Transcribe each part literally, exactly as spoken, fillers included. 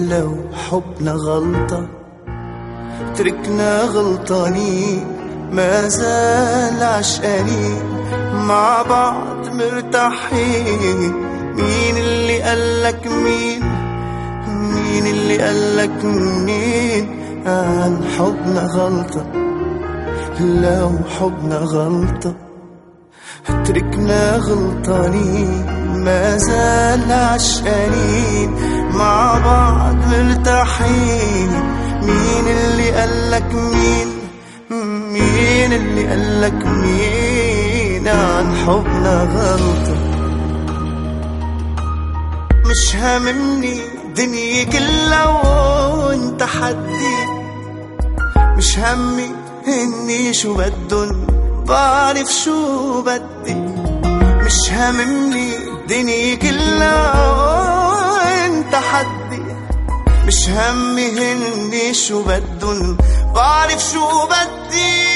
لو حبنا غلطة تركنا غلطانين، ما زال عشقانين مع بعض مرتاحين. مين اللي قالك مين؟ مين اللي قالك مين عن حبنا غلطة؟ لو حبنا غلطة تركنا غلطانين، ما زال عشقانين مع بعض مرتاحين. مين اللي قالك مين؟ مين اللي قالك مين عن حبنا غلطة؟ مش هاممني دنيا كلها وانت حدي، مش همي اني شو بدن بعرف شو بدي. مش هاممني دنيا كلها وانت حدي، مش همي اني شو بدن بعرف شو بدي.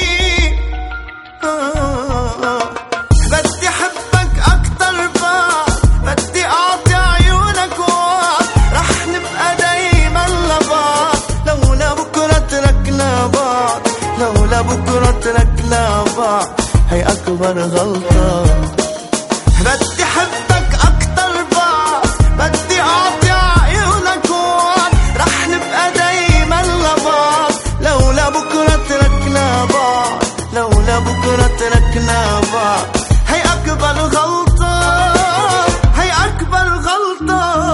آه بدي حبك اكتر بعد، بدي اعطي عيونك وعد، رح نبقى دايما لبعض لولا بكرة تركنا بعض. لولا بكرة تركنا بعض هي اكبر غلطة. بدي حبك اكتر بعد، بدي اعطي عيونك وعد، رح نبقى دايما لبعض لولا بكرة تركنا بعض. لولا بكرة تركنا بعض هي اكبر غلطة، هي اكبر غلطة.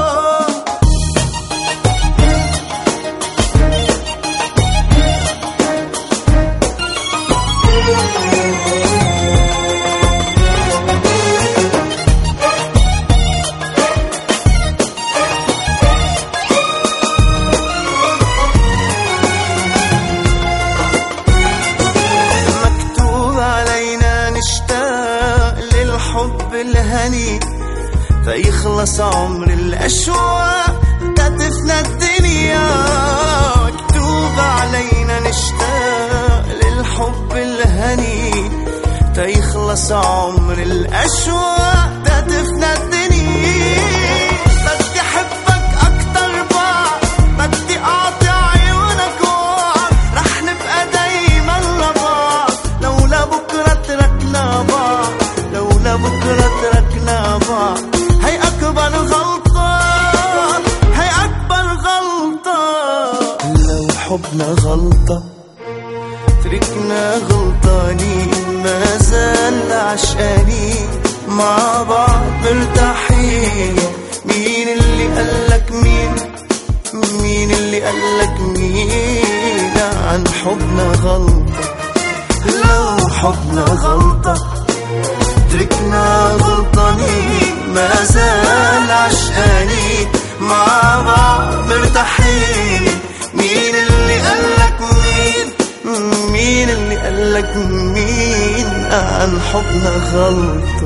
الحب الهني فيخلص عمر الأشواق تدفنا الدنيا. مكتوب علينا نشتاق للحب الهني فيخلص عمر الأشواق تدفنا الدنيا. بدي حبك أكتر بعد، بدي أعطي عيونك وعد، رح نبقى دايما لبعض لولا بكرة تركنا بعض. لولا بكرة تركنا بعض هي أكبر غلطة، هي أكبر غلطة. لو حبنا غلطة تركنا غلطانين، ما زال عشقانين مع بعض مرتاحين. مين اللي قالك مين؟ مين اللي قالك مين عن حبنا غلطة؟ لو حبنا غلطة تركنا غلطانين، ما زال عشقانين مع بعض مرتاحين. مين اللي قالك مين؟ مين اللي قالك مين عن حبنا غلطة؟